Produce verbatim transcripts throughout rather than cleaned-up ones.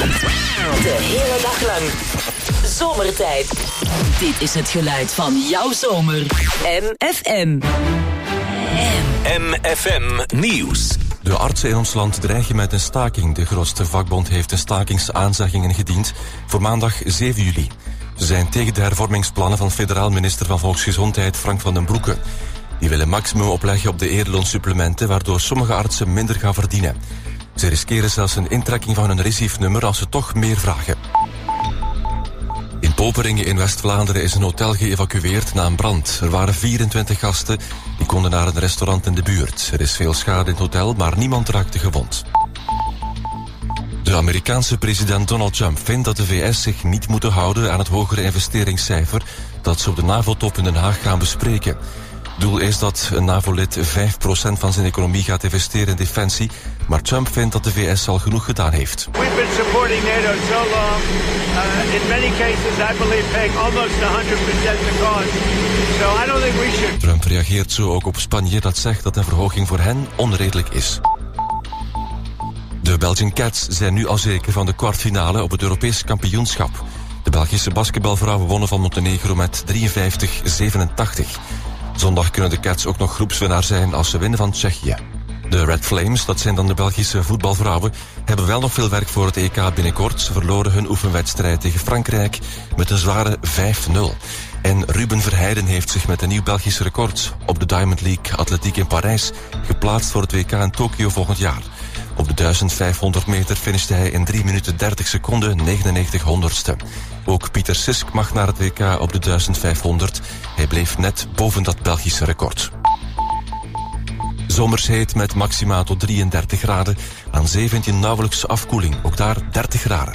De hele dag lang. Zomertijd. Dit is het geluid van jouw zomer. M F M. M F M Nieuws. De artsen in ons land dreigen met een staking. De grootste vakbond heeft een stakingsaanzeggingen gediend voor maandag zeven juli. Ze zijn tegen de hervormingsplannen van federaal minister van Volksgezondheid Frank van den Broeke. Die willen maximum opleggen op de eerloonsupplementen, waardoor sommige artsen minder gaan verdienen. Ze riskeren zelfs een intrekking van hun reciefnummer als ze toch meer vragen. In Poperingen in West-Vlaanderen is een hotel geëvacueerd na een brand. Er waren vierentwintig gasten die konden naar een restaurant in de buurt. Er is veel schade in het hotel, maar niemand raakte gewond. De Amerikaanse president Donald Trump vindt dat de V S zich niet moeten houden aan het hogere investeringscijfer dat ze op de NAVO-top in Den Haag gaan bespreken. Doel is dat een NAVO-lid vijf procent van zijn economie gaat investeren in defensie, maar Trump vindt dat de V S al genoeg gedaan heeft. We've been supporting NATO so long. Uh, in many cases, I believe paying almost one hundred percent the cost. So I don't think we should. Trump reageert zo ook op Spanje, dat zegt dat een verhoging voor hen onredelijk is. De Belgian Cats zijn nu al zeker van de kwartfinale op het Europees kampioenschap. De Belgische basketbalvrouwen wonnen van Montenegro met drieënvijftig zevenentachtig. Zondag kunnen de Cats ook nog groepswinnaar zijn als ze winnen van Tsjechië. De Red Flames, dat zijn dan de Belgische voetbalvrouwen, hebben wel nog veel werk voor het E K binnenkort. Ze verloren hun oefenwedstrijd tegen Frankrijk met een zware vijf nul. En Ruben Verheijden heeft zich met een nieuw Belgisch record op de Diamond League Atletiek in Parijs geplaatst voor het W K in Tokio volgend jaar. Op de duizend vijfhonderd meter finishte hij in drie minuten dertig seconden negenennegentig honderdste. Ook Pieter Sisk mag naar het W K op de duizend vijfhonderd. Hij bleef net boven dat Belgische record. Zomersheet met maxima tot drieëndertig graden. Aan zee vind je nauwelijks afkoeling, ook daar dertig graden.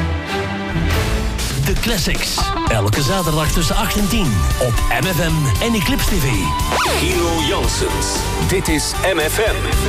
De Classics. Elke zaterdag tussen acht en tien op M F M en Eclipse T V. Gino Janssens. Dit is M F M.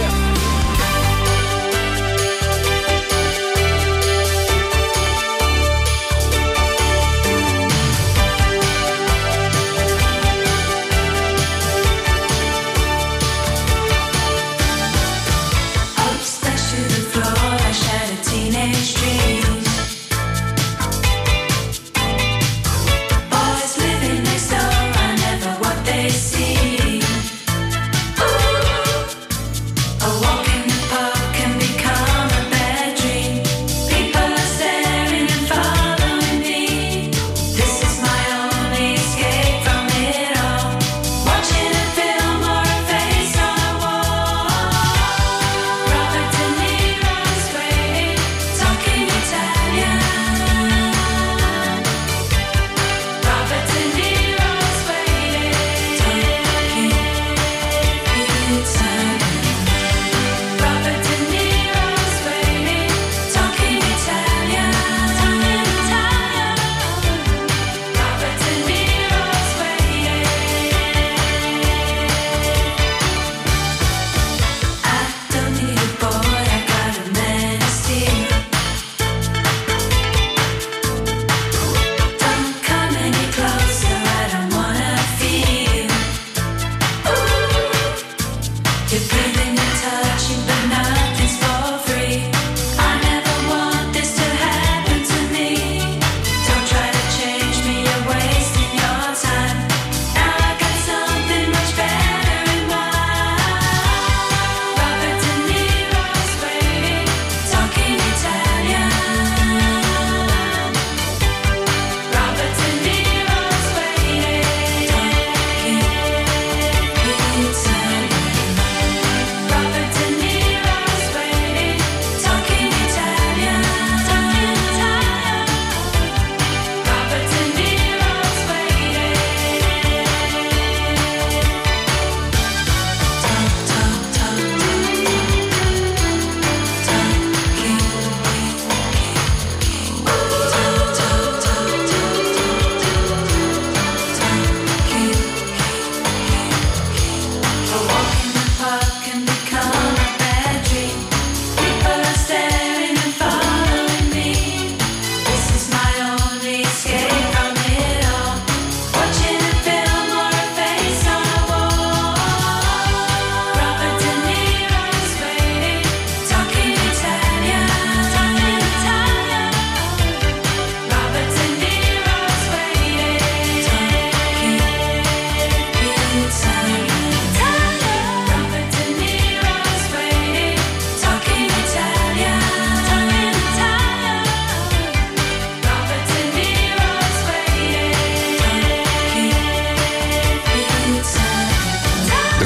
Walk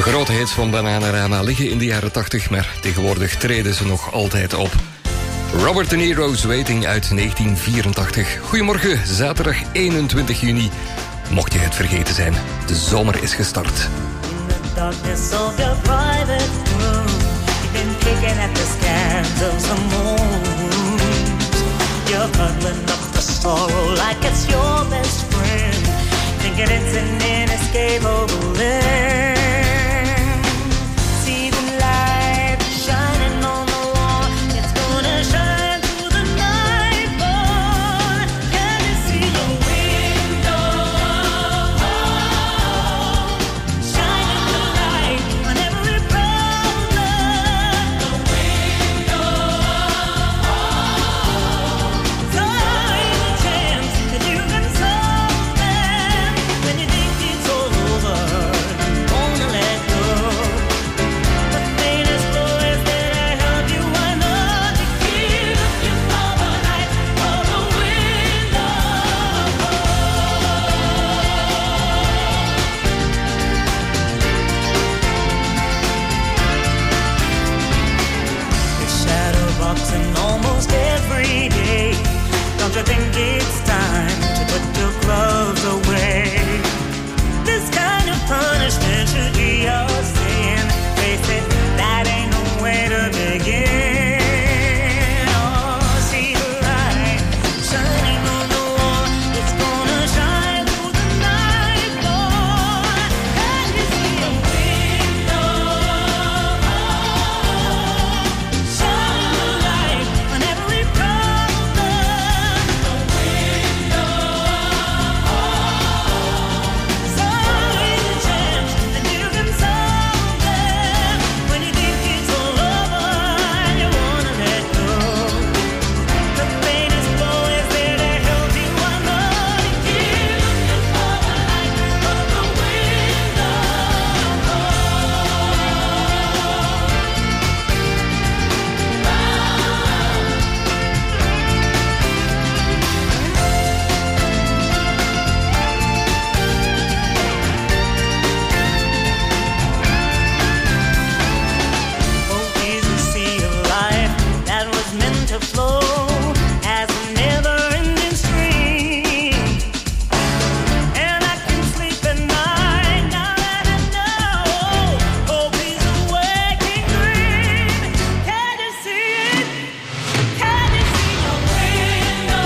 De grote hits van Bananarama liggen in de jaren tachtig, maar tegenwoordig treden ze nog altijd op. Robert De Niro's Waiting uit negentien vierentachtig. Goedemorgen, zaterdag eenentwintig juni. Mocht je het vergeten zijn, de zomer is gestart. In the darkness of your private room, you've been picking at the scans of some moons. You're huddling up the sorrow like it's your best friend, thinking it's an inescapable end. See the light shining on the wall, it's gonna shine through the night, boy. Can you see the window? Shining the light on every problem. The window. So is a chance that you can solve them when you think it's all over. Wanna let go. The faintest voice that I help you under to give you for the light of the window. You're shadowboxing almost every day. Don't you think it's time to put your gloves away? This kind of punishment should be your sin. Face it, that ain't no way to begin. Oh, see the light shining on the wall. It's gonna shine through the night, boy. Can you see a window? Shine the light on every problem. The window. So is a chance that you can solve them when you think it's all over and you wanna let go. The faintest voice there to help you under to give you for the light of the window. Hope is a sea of life that was meant to flow as a never-ending stream. And I can sleep at night now that I know hope is a waking dream. Can you see it? Can you see a window?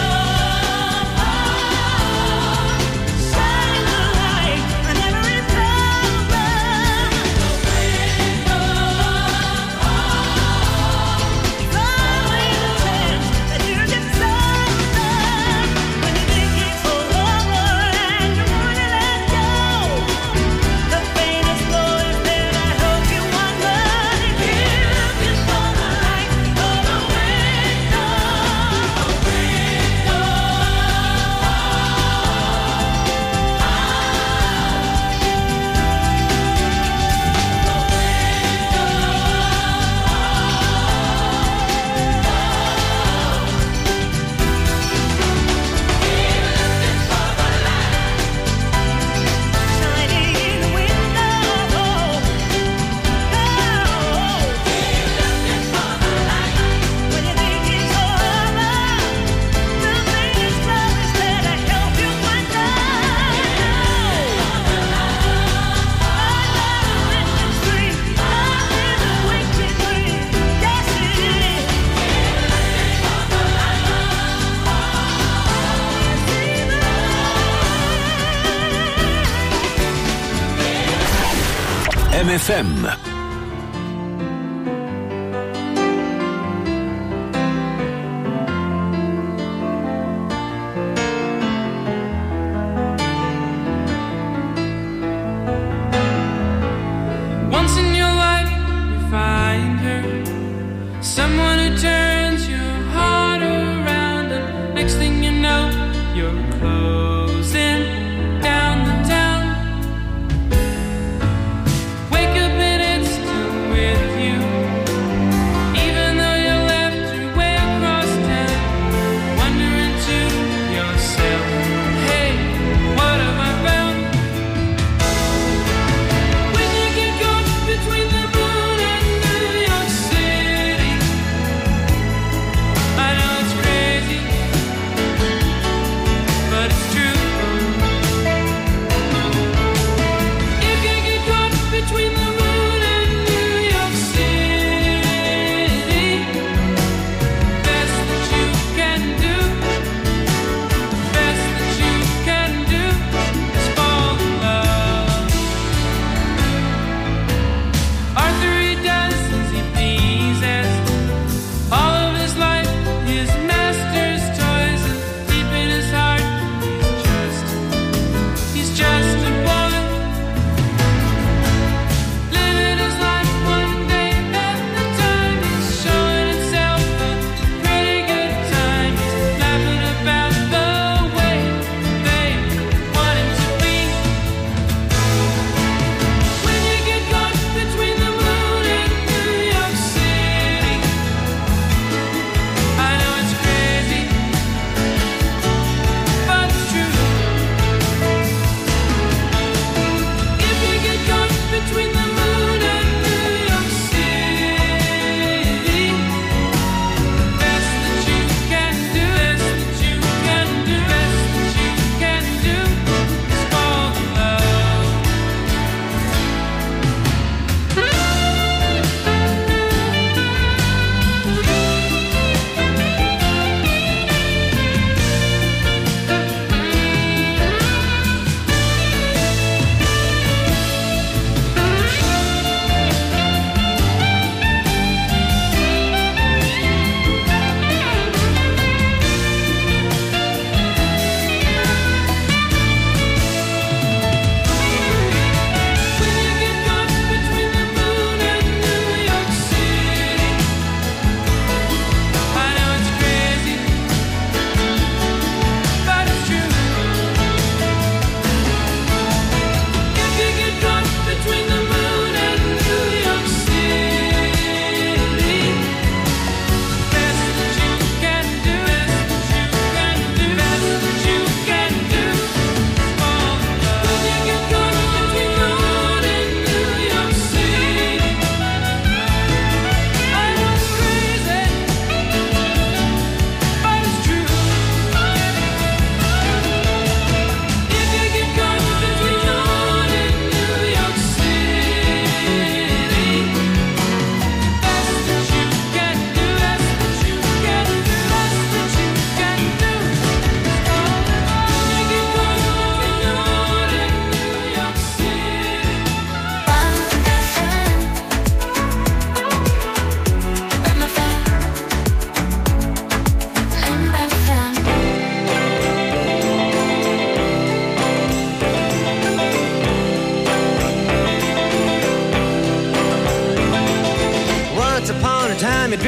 Shine the light on every problem. The window. So is a chance that you can solve them when you think it's all over and you wanna let go. The faintest voice there to help you under to give you for the light of the window. Shining in the window. Keep looking for the light when you think it's all over. The faintest voice there to help you under. Another street, another waking dream. Yes, it is. M F M. Once in your life, you find her, someone who turns your heart around, and next thing you know, you're closing down the town. Wake up and it's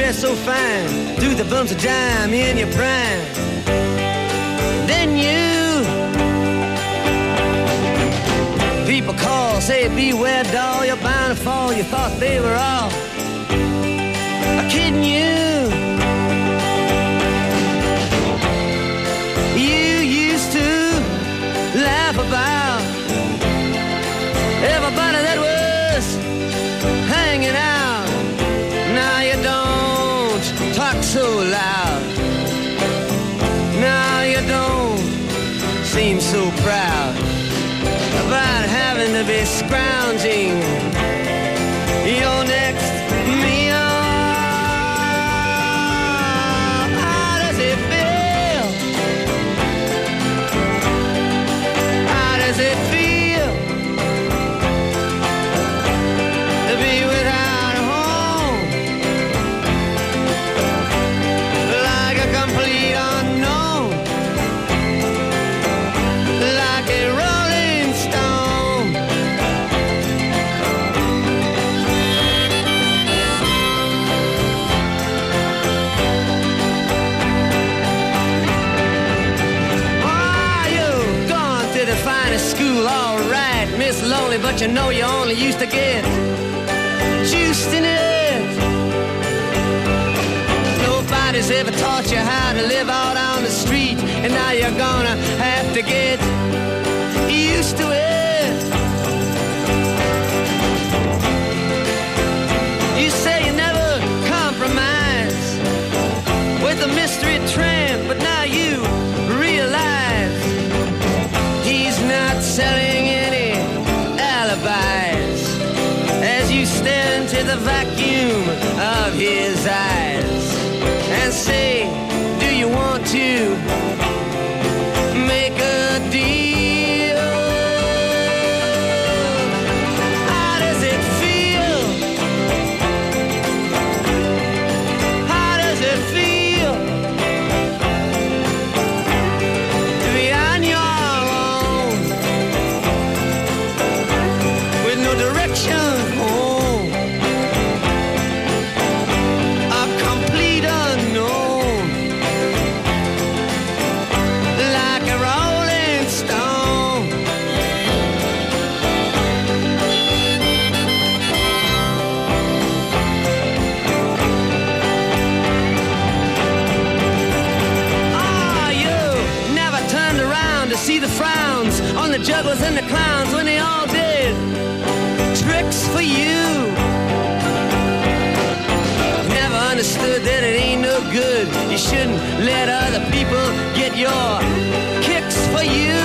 dress so fine, threw the bumps of dime in your prime. Then you, people call, say beware doll, you're bound to fall. You thought they were all kidding you. You used to laugh about everybody that was hanging out. Now you don't talk so loud. Now you don't seem so proud about having to be scrounging your next meal. How does it feel? How does it feel to be without a home? Like a complete unknown, like a rolling stone. Oh, you've gone to the finest school, all right, Miss Lonely, but you know you only used to get juiced in it. Nobody's ever taught you how to live out on the street, and now you're gonna have to get used to it. You say you never compromise with a mystery tramp, but now you realize he's not selling any alibis as you stare into the vacuum of his eyes and say, do you want to make a deal? How does it feel? How does it feel to be on your own with no direction home? A complete unknown, like a rolling stone. Ah, you never turned around to see the frowns on the jugglers and the clowns when they all did tricks for you. Never understood that it ain't no good. You shouldn't let other people get your kicks for you.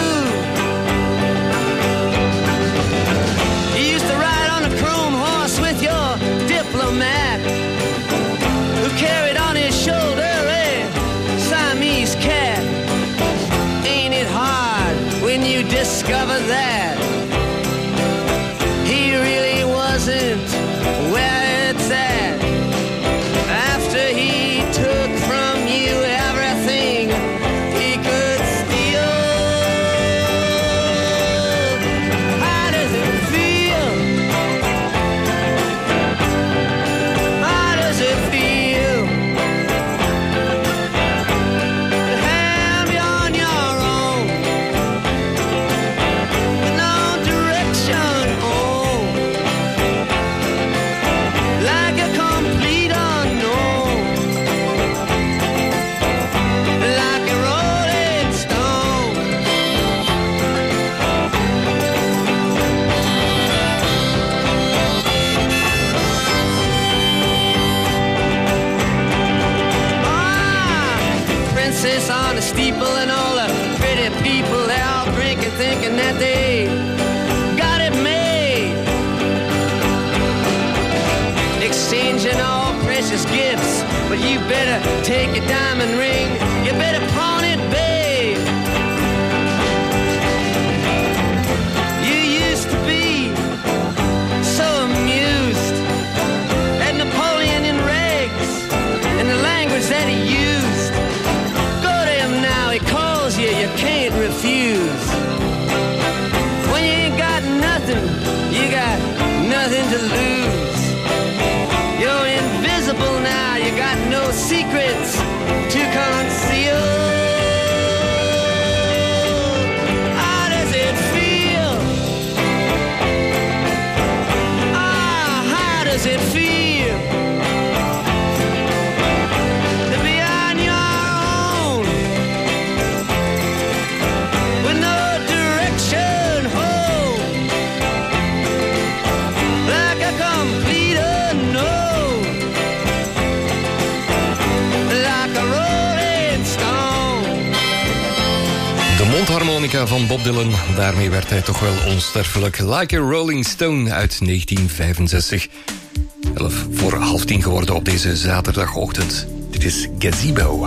You used to ride on a chrome horse with your diplomat, who carried on his shoulder a Siamese cat. Ain't it hard when you discover that he really wasn't where it's at? After he took from you everything he could steal. How does it feel? How does it feel to have you on your own with no direction home, like a complete unknown, like a rolling stone? Ah, princess on the steeple and all the pretty people, they all drinking, thinking that they got it made, exchanging all precious gifts. But you better take your diamond ring, you better pawn it, babe. You used to be so amused at Napoleon in rags and the language that he used. Go to him now, he calls you, you can't refuse. When you ain't got nothing, you got nothing to lose. You're invisible now, you got Mondharmonica van Bob Dylan. Daarmee werd hij toch wel onsterfelijk. Like a Rolling Stone uit negentien vijfenzestig. Elf voor half tien geworden op deze zaterdagochtend. Dit is Gazebo.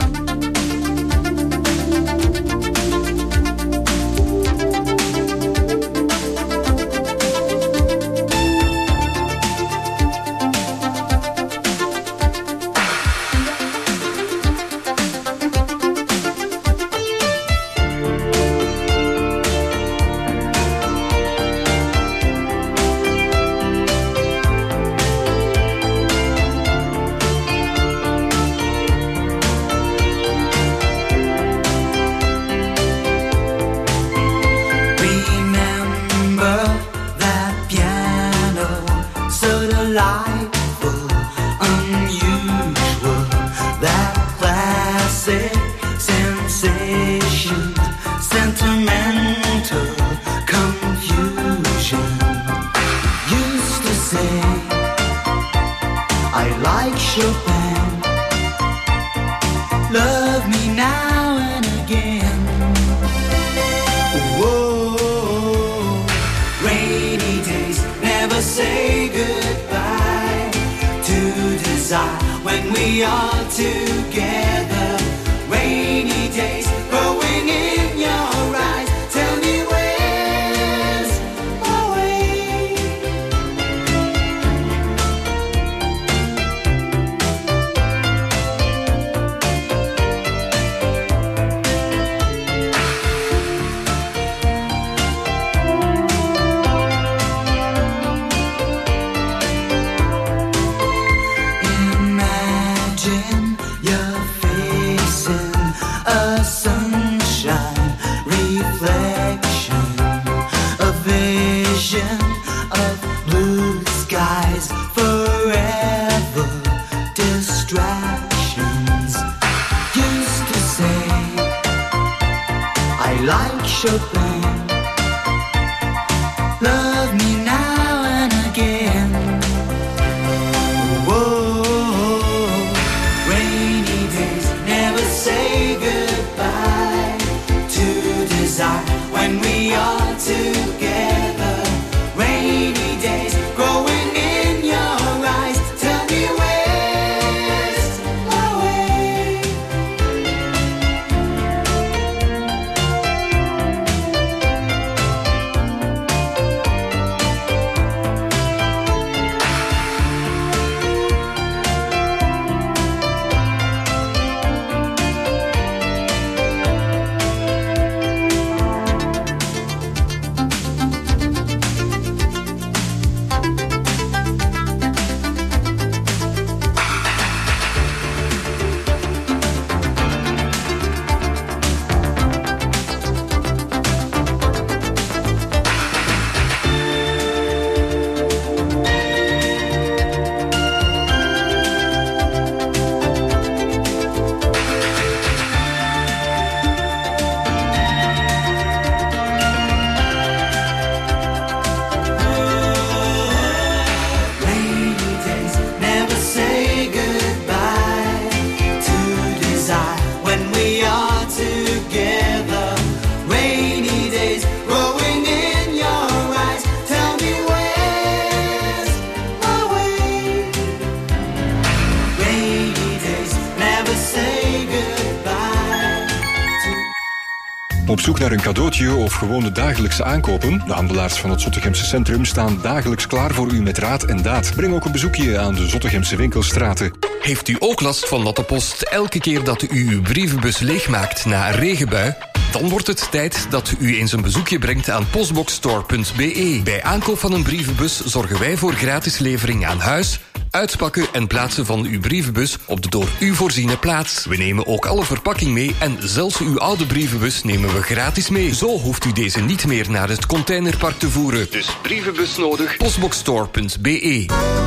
Op zoek naar een cadeautje of gewoon de dagelijkse aankopen? De handelaars van het Zottegemse Centrum staan dagelijks klaar voor u met raad en daad. Breng ook een bezoekje aan de Zottegemse winkelstraten. Heeft u ook last van natte post elke keer dat u uw brievenbus leegmaakt na een regenbui? Dan wordt het tijd dat u eens een bezoekje brengt aan postboxstore punt b e. Bij aankoop van een brievenbus zorgen wij voor gratis levering aan huis, uitpakken en plaatsen van uw brievenbus op de door u voorziene plaats. We nemen ook alle verpakking mee en zelfs uw oude brievenbus nemen we gratis mee. Zo hoeft u deze niet meer naar het containerpark te voeren. Dus brievenbus nodig, postboxstore punt b e.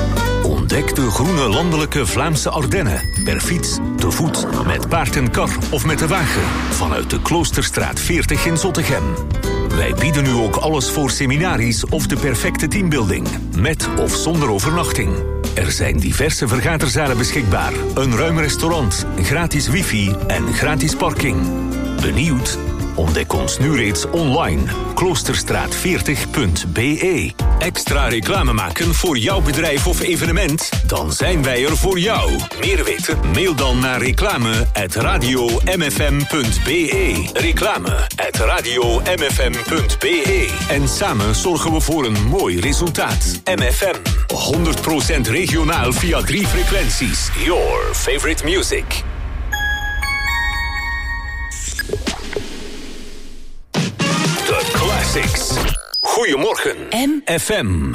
Ontdek de groene landelijke Vlaamse Ardennen. Per fiets, te voet, met paard en kar of met de wagen. Vanuit de Kloosterstraat veertig in Zottegem. Wij bieden u ook alles voor seminaries of de perfecte teambuilding. Met of zonder overnachting. Er zijn diverse vergaderzalen beschikbaar. Een ruim restaurant, gratis wifi en gratis parking. Benieuwd? Ontdek ons nu reeds online. kloosterstraat veertig punt b e. Extra reclame maken voor jouw bedrijf of evenement? Dan zijn wij er voor jou. Meer weten? Mail dan naar reclame at radio m f m punt b e. Reclame at radio m f m punt b e. En samen zorgen we voor een mooi resultaat. M F M. honderd procent regionaal via drie frequenties. Your favorite music. The Classics. Goedemorgen. M F M.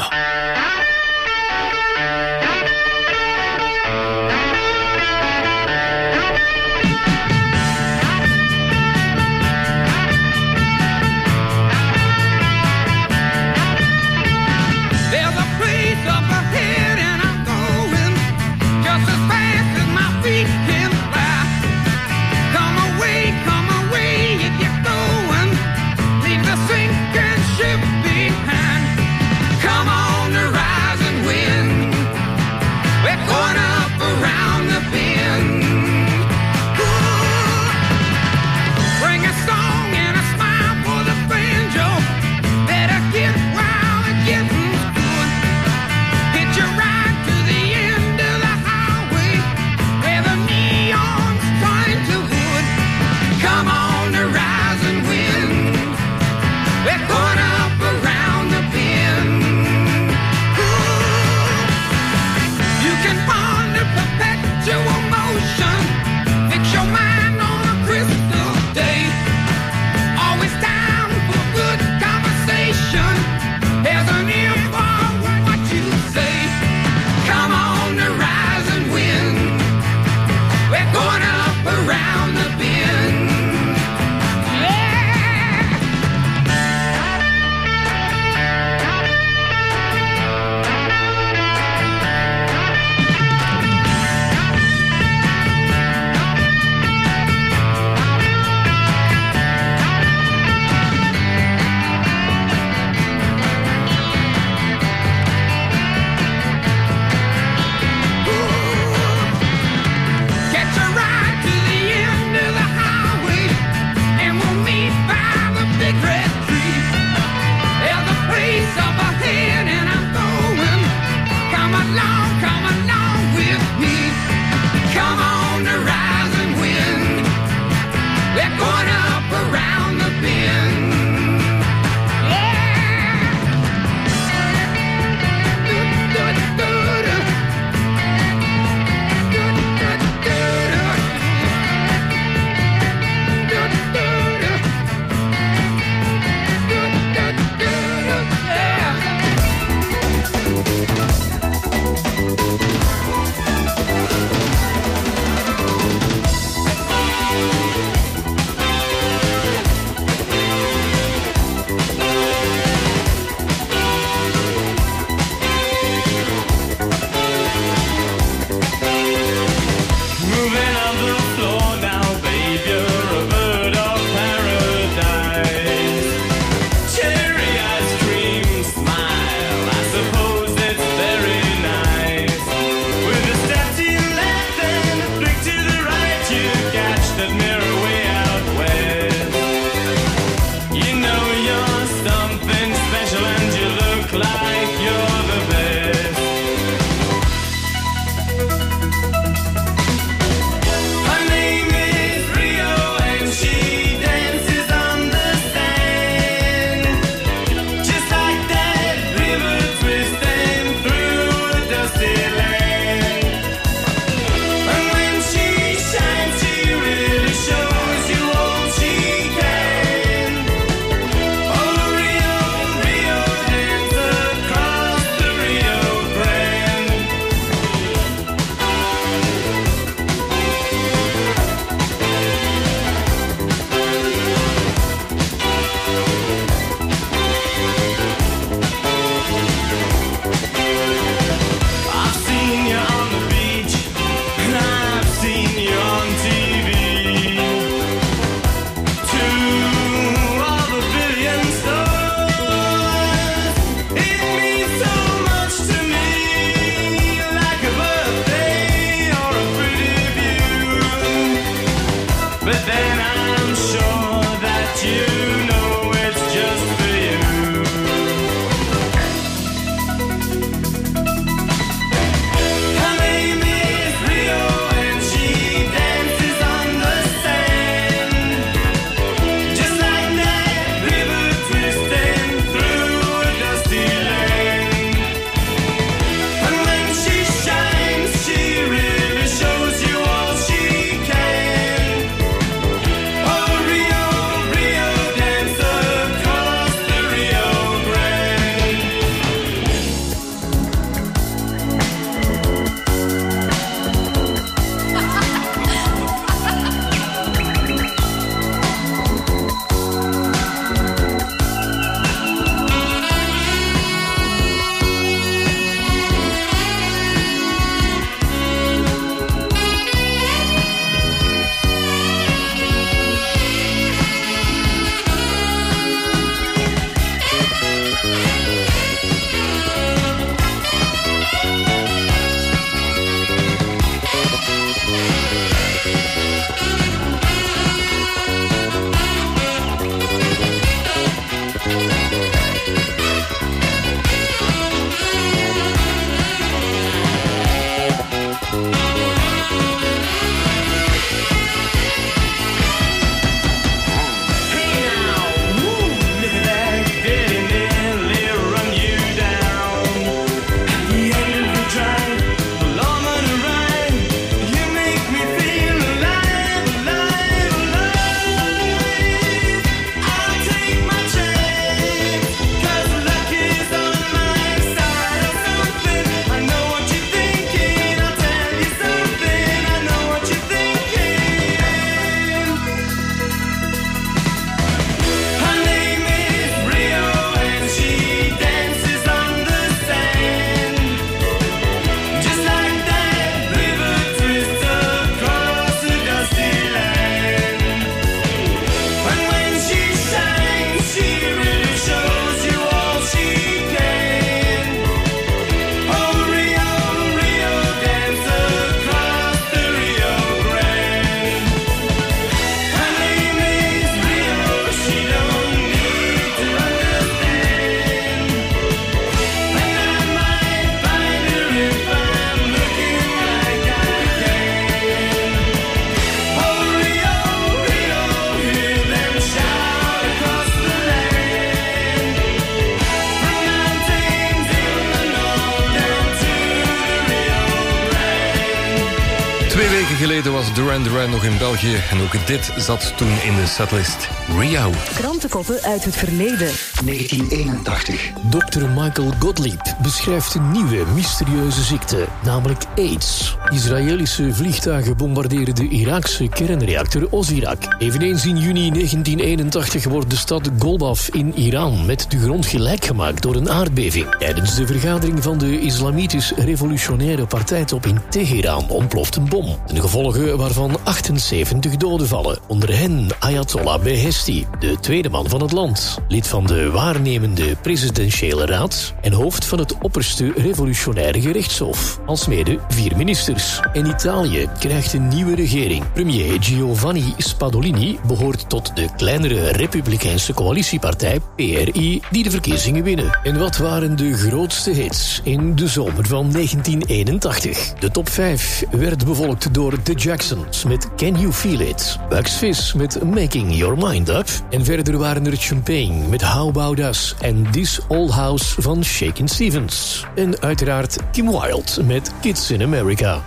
geleden was Duran Duran nog in België en ook dit zat toen in de setlist. Rio. Krantenkoppen uit het verleden. negentien eenentachtig. dokter Michael Gottlieb beschrijft een nieuwe mysterieuze ziekte, namelijk AIDS. Israëlische vliegtuigen bombarderen de Iraakse kernreactor Osirak. Eveneens in juni negentien eenentachtig wordt de stad Golbaf in Iran met de grond gelijk gemaakt door een aardbeving. Tijdens de vergadering van de Islamitisch Revolutionaire Partijtop in Teheran ontploft een bom. De gevolgen waarvan achtenzeventig doden vallen. Onder hen Ayatollah Beheshti, de tweede man van het land, lid van de waarnemende presidentiële raad en hoofd van het opperste revolutionaire gerechtshof, alsmede vier ministers. En Italië krijgt een nieuwe regering. Premier Giovanni Spadolini behoort tot de kleinere republikeinse coalitiepartij P R I die de verkiezingen winnen. En wat waren de grootste hits in de zomer van negentien eenentachtig? De top vijf werd bevolkt door The Jacksons met Can You Feel It, Bugs Fizz met Making Your Mind Up en verder waren er Champagne met How About Us en This Old House van Shakin' Stevens. En uiteraard Kim Wilde met Kids in America.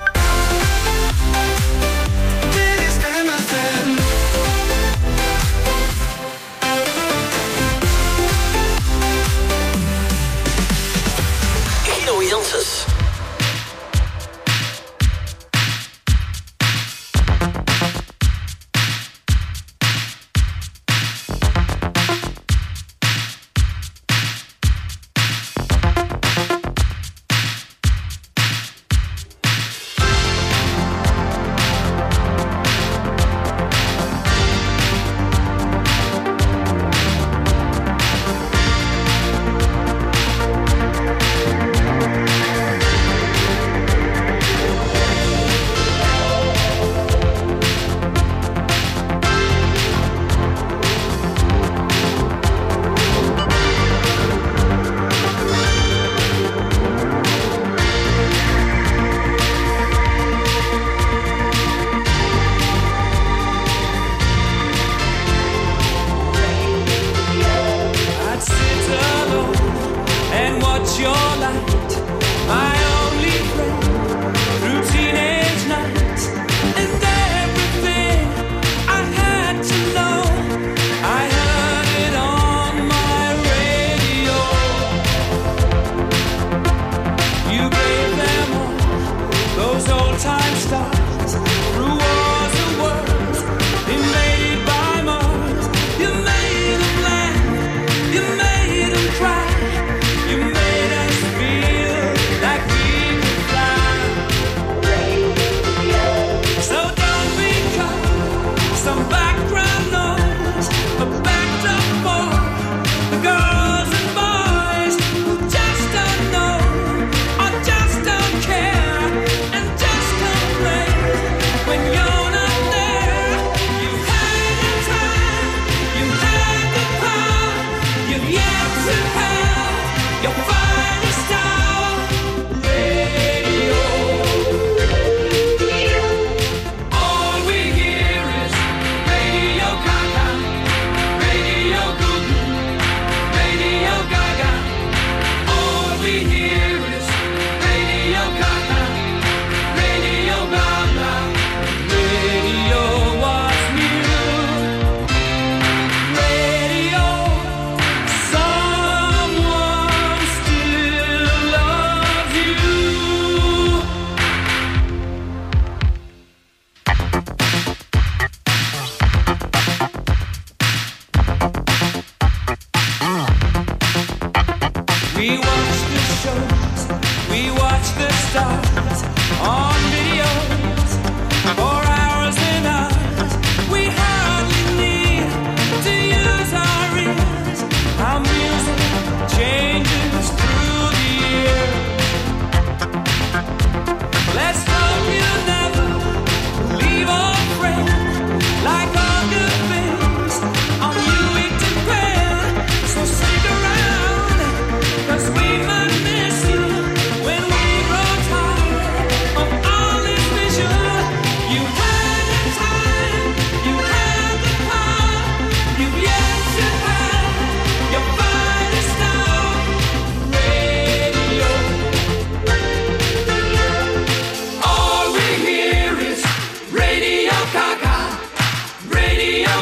Guido Janssens.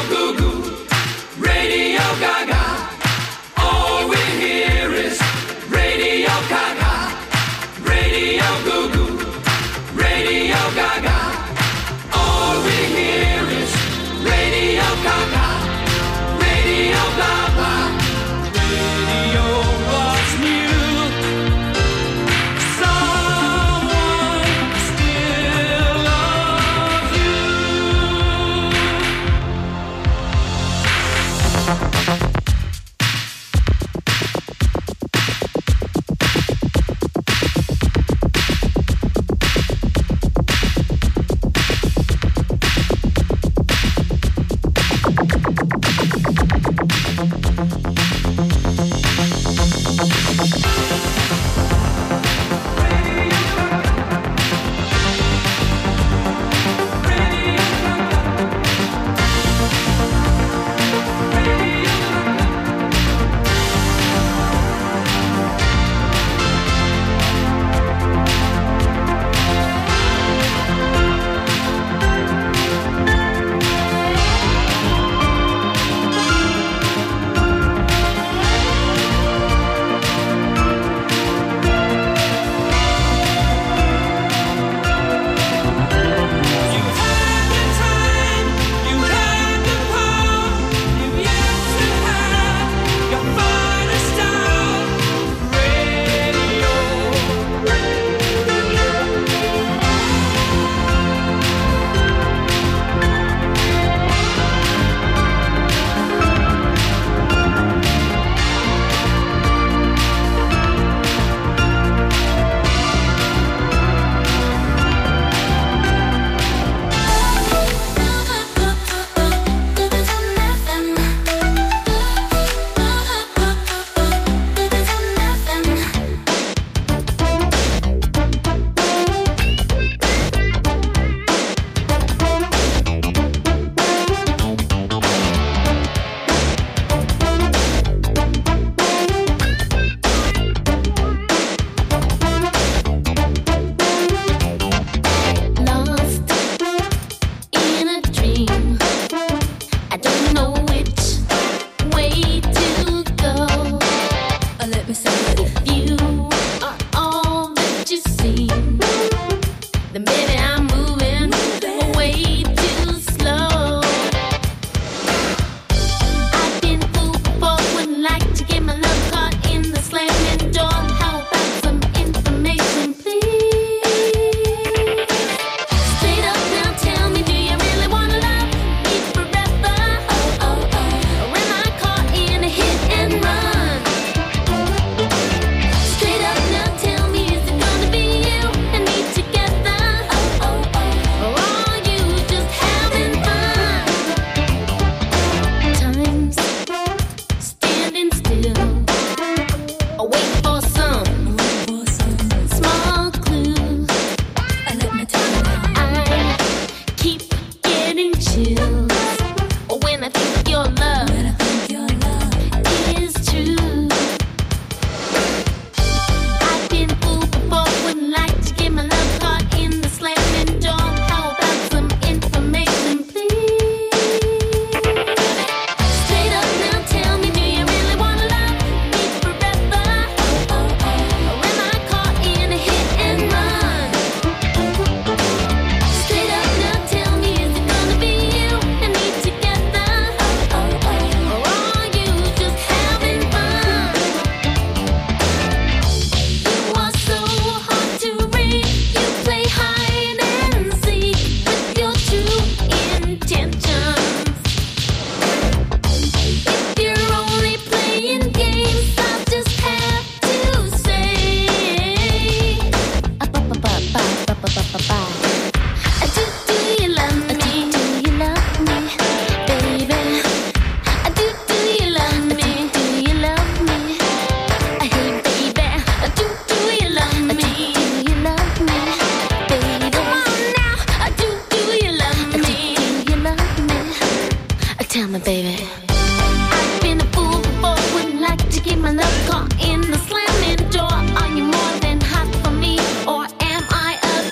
Goo Goo, Radio Gaga. All we hear is Radio Gaga, Radio Goo Goo, Radio Gaga. All we hear is Radio Gaga, Radio blah blah. Radio was new. Someone still loves you.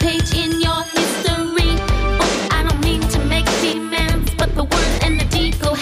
The word and the deed go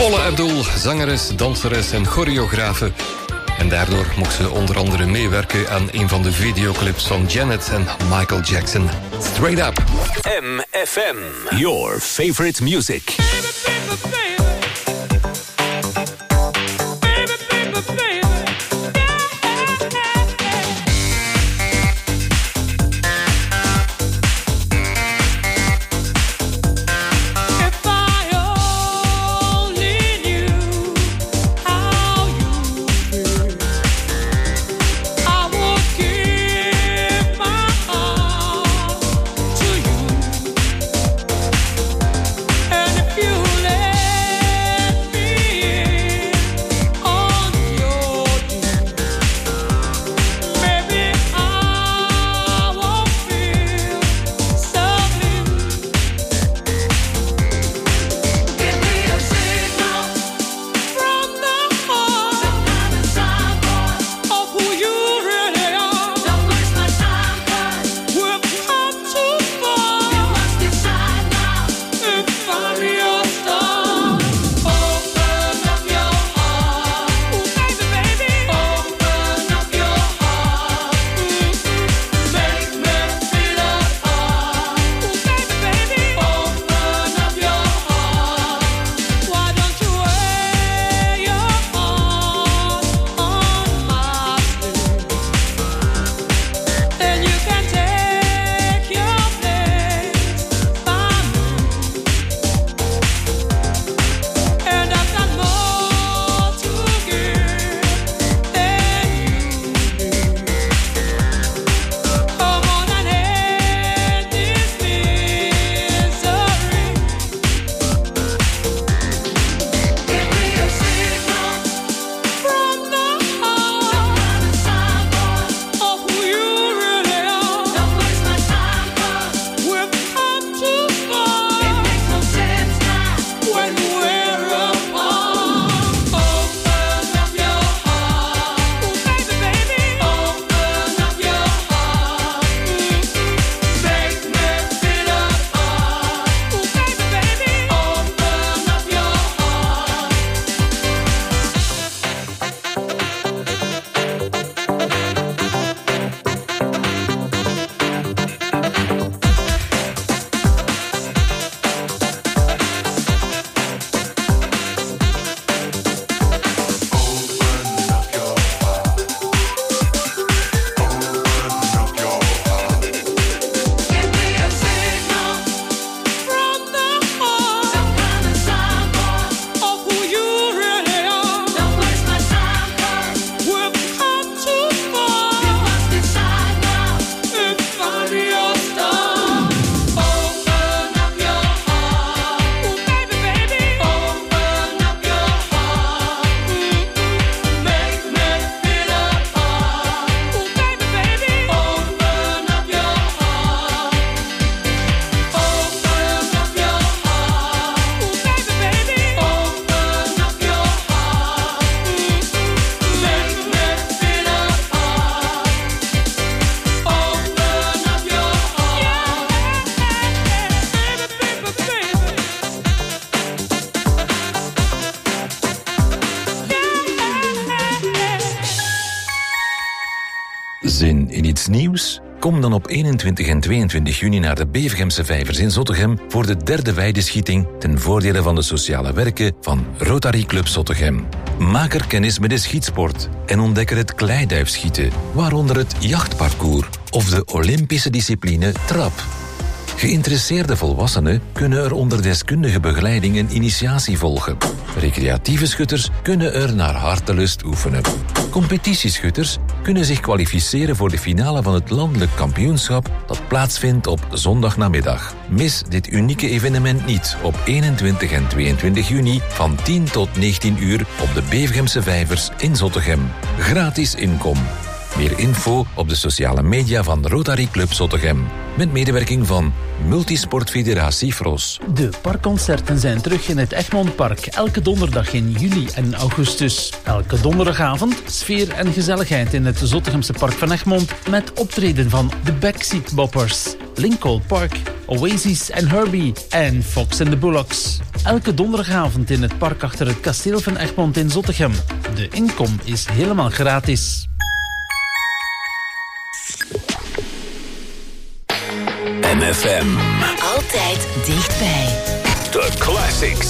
Paula Abdul, zangeres, danseres en choreografe. En daardoor mocht ze onder andere meewerken aan een van de videoclips van Janet en Michael Jackson. Straight Up. M F M, your favorite music. Zin in iets nieuws? Kom dan op eenentwintig en tweeëntwintig juni naar de Bevergemse Vijvers in Zottegem voor de derde weideschieting ten voordele van de sociale werken van Rotary Club Zottegem. Maak er kennis met de schietsport en ontdek er het kleiduifschieten, waaronder het jachtparcours of de Olympische discipline trap. Geïnteresseerde volwassenen kunnen er onder deskundige begeleiding een initiatie volgen. Recreatieve schutters kunnen er naar hartelust oefenen. Competitieschutters kunnen zich kwalificeren voor de finale van het landelijk kampioenschap dat plaatsvindt op zondagnamiddag. Mis dit unieke evenement niet op eenentwintig en tweeëntwintig juni van tien tot negentien uur op de Bevergemse Vijvers in Zottegem. Gratis inkom. Meer info op de sociale media van Rotary Club Zottegem. Met medewerking van Multisport Federatie Fros. De parkconcerten zijn terug in het Egmondpark. Elke donderdag in juli en augustus. Elke donderdagavond sfeer en gezelligheid in het Zottegemse Park van Egmond. Met optreden van The Backseat Boppers, Lincoln Park, Oasis en Herbie en Fox and the Bullocks. Elke donderdagavond in het park achter het kasteel van Egmond in Zottegem. De inkom is helemaal gratis. M F M. Altijd dichtbij. The Classics.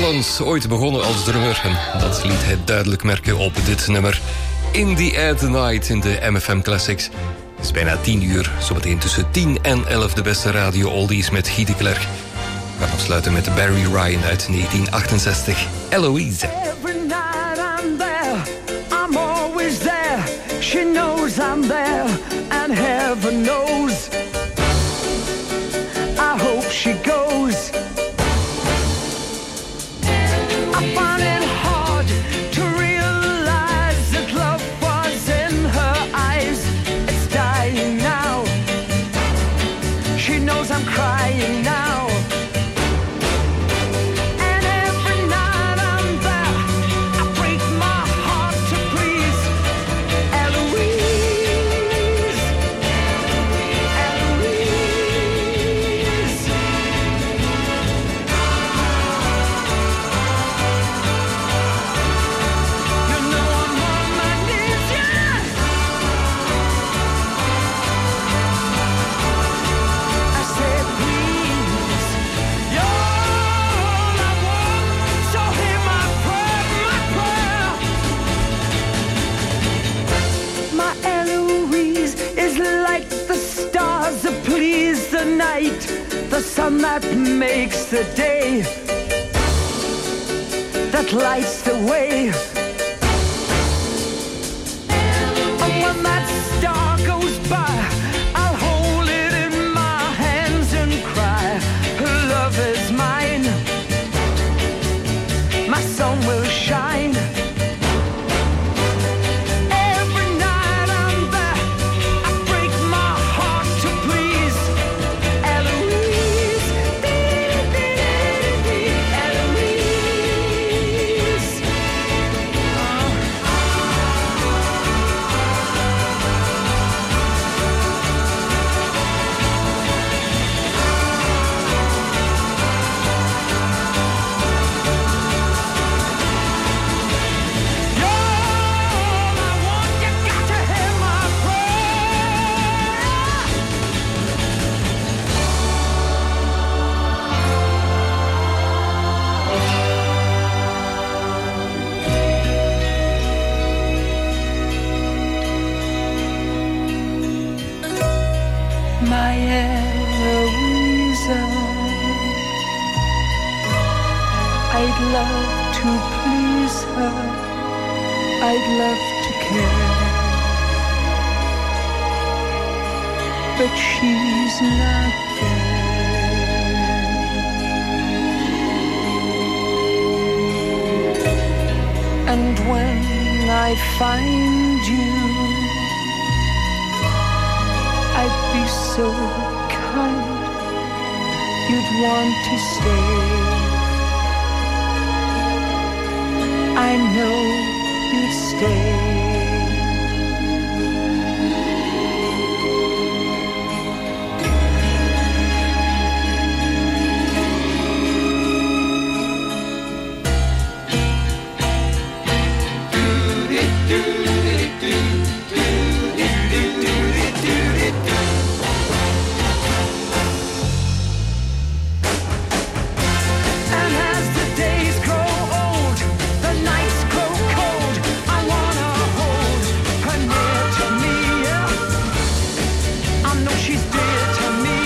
Collins, ooit begonnen als drummer. En dat liet hij duidelijk merken op dit nummer. In the Air Tonight in de M F M Classics. Het is bijna tien uur, zometeen tussen tien en elf de beste radio oldies met Guy de Klerk. We gaan afsluiten met Barry Ryan uit negentien achtenzestig. Eloise. Every night I'm there, I'm always there. She knows I'm there, and heaven knows I hope she goes. I find it hard to realize that love was in her eyes. It's dying now. She knows I'm crying now. And every night I'm there, I break my heart to please Eloise. Eloise. You know I'm on my knees, yeah. I said, please, you're all I want, so hear my prayer, my prayer. My Eloise is like the stars that please the night, the sun that makes the day, that lights the way. And when that star goes by, I'll hold it in my hands and cry, her love is mine, my sun will shine. Every night I'm there, I break my heart to please Eloise. Eloise. You're all I want, you got to hear my prayer. My Eloisa, I'd love to please her, I'd love to care, but she's not there. And when I find you, I'd be so kind, you'd want to stay. I know you'd stay. And as the days grow old, the nights grow cold, I wanna hold her near to me, yeah. I know she's dear to me.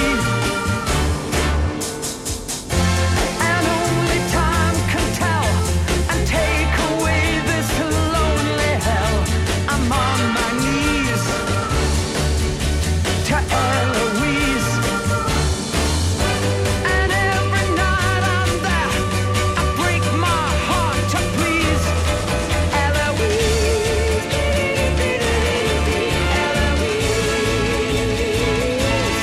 And only time can tell and take away this lonely hell. I'm on my knees to Eloise. And every night I'm there, I break my heart to please Eloise. Eloise.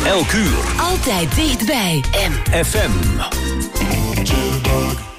Elk uur. Altijd dichtbij. M. F M. Jitterbug.